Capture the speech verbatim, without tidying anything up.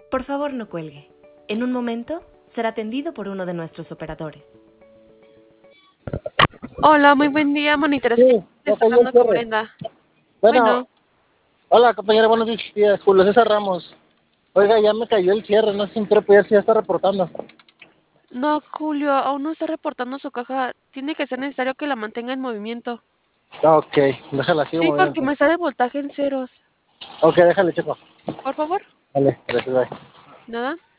Por favor, no cuelgue. En un momento será atendido por uno de nuestros operadores. Hola, muy buen día, monitores. Sí, Le ya está cayó el hablando con cierre. Brenda. Bueno, Bueno, hola compañera, buenos días. Julio César Ramos. Oiga, ya me cayó el cierre, no sé si me quiere apoyar, si ya está reportando. no, Julio, aún no está reportando su caja. Tiene que ser necesario que la mantenga en movimiento. Ah, ok, déjala, sigo Sí, moviendo porque me entonces. sale voltaje en ceros. Ok, déjale, checo. Por favor, Vale, gracias, bye. nada.